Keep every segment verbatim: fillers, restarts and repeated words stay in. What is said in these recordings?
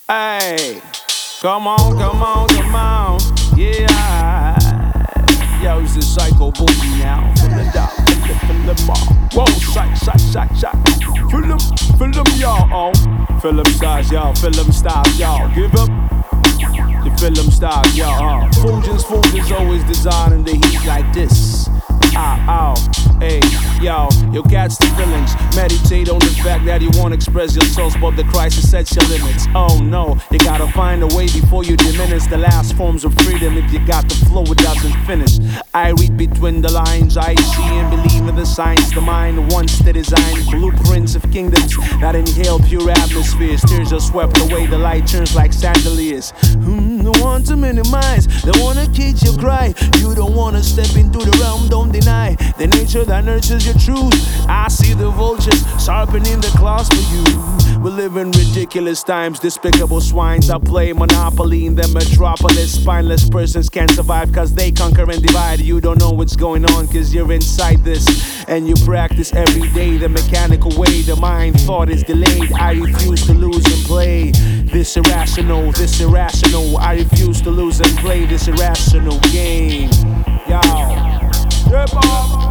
Hey, come on, come on, come on, yeah. Yo, it's the Psycho Boogie now. From the dock, from the, from the mall. Whoa, shot, shot, shot, shot. Fill them, fill them, y'all. Oh, fill them stars, y'all. Fill them stars, y'all. Give up the film stars, y'all. Uh. Fulgence, Fulgence always designing the heat like this. Ah, oh, hey, yo, you catch the feelings. Meditate on the fact that you won't express your thoughts, but the crisis sets your limits. Oh no, you gotta find a way before you diminish the last forms of freedom. If you got the flow, it doesn't finish. I read between the lines, I see and believe in the signs. The mind wants to design blueprints of kingdoms that inhale pure atmospheres. Tears are swept away, the light turns like chandeliers. Hmm, don't want to minimize, don't wanna catch your cry. You don't wanna step into the realm, don't deny the nature that nurtures your truth. I see the vultures sharpening the claws for you. We live in ridiculous times, despicable swines that play Monopoly in the metropolis. Spineless persons can't survive cause they conquer and divide. You don't know what's going on cause you're inside this, and you practice every day the mechanical way. The mind thought is delayed. I refuse to lose and play this irrational, this irrational. I refuse to lose and play this irrational game. Yo. Rip off.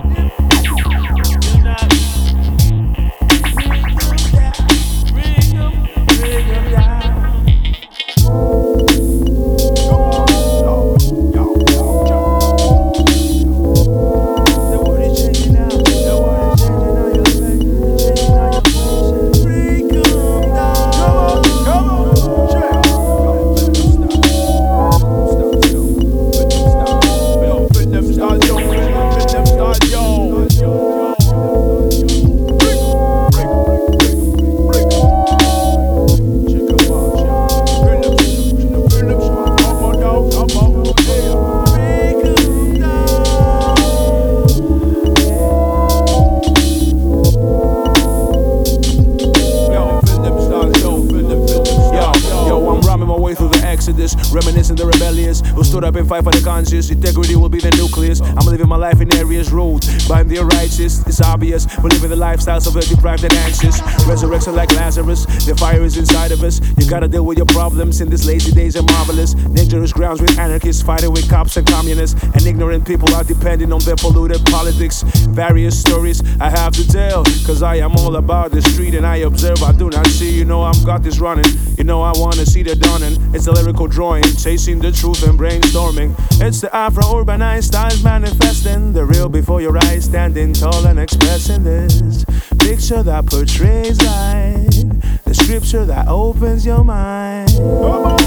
Reminiscing the rebellious who stood up and fight for the conscious. Integrity will be the nucleus. I'm living my life in areas ruled by the unrighteous. It's obvious we're living the lifestyles of the deprived and anxious. Resurrection like Lazarus, the fire is inside of us. You gotta deal with your problems in these lazy days are marvelous. Dangerous grounds with anarchists fighting with cops and communists, and ignorant people are depending on their polluted politics. Various stories I have to tell, cause I am all about the street and I observe, I do not see. You know I've got this running, you know I wanna see the dawning. It's a lyrical drawing, chasing the truth and brainstorming. It's the Afro-urbanized styles manifesting the real before your eyes, standing tall and expressing this picture that portrays light, the scripture that opens your mind.